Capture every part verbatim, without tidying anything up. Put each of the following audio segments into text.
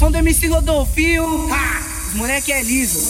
som do M C Rodolfio, ha! Os moleque é liso.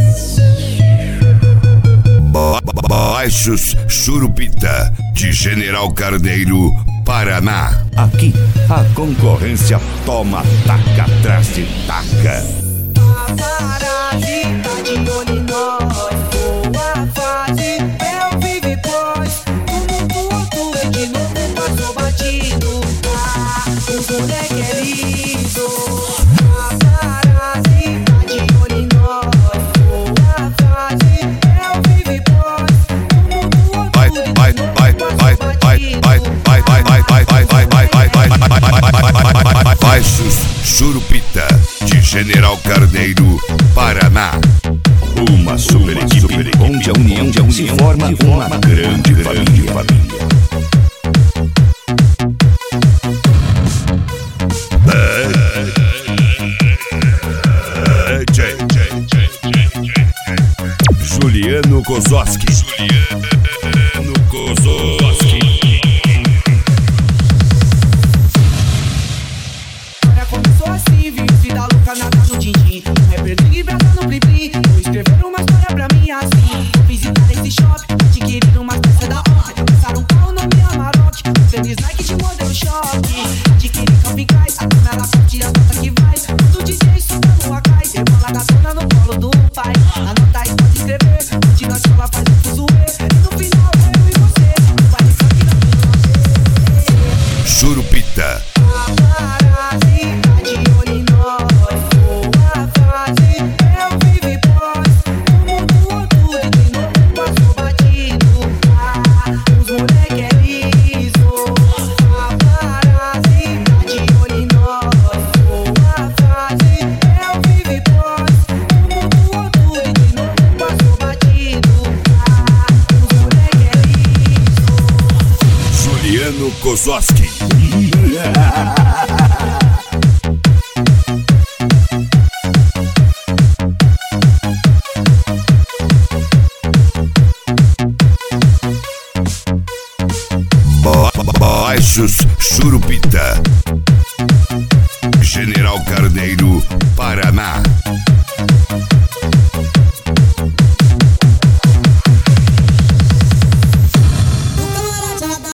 Ba Baixos Churupita, de General Carneiro, Paraná. Aqui a concorrência toma, taca atrás de taca. A parasita tá de olho em nós. Boa fase, eu vive pós. Tudo pro outro de novo passou batido. Ah, os moleque é liso. A parasita tá de olho em nós. Boa fase, eu vive pós. Tudo pro outro Vai, vai, vai, vai, vai, vai, vai, vai, vai, vai, vai, vai, vai, vai, vai, Baixos Churupita, de General Carneiro, Paraná. Uma super equipe onde a união de a se forma uma grande família. Juliano Kozowski. Juliano Kozowski. Começou assim, viu vida louca na casa do din-din. Um rapper gringo brasa no plim-plim. Vou escrever uma história pra mim assim. Vou visitar esse shopping, adquirir uma peça da hora. Passaram um carro no meu Amarok, um tênis Nike de modelo choque. Adquirir camping gás, a cama ela curte a nota que vai. Todo D J soltando a cai, rebola gatona no colo do pai. Anota aí, pode escrever, onde na escola faz um fuzuê. E no final eu e você, vai me só que não. Churupita. Juliano Kozowski. Baixos Churupita, General Carneiro, Paraná.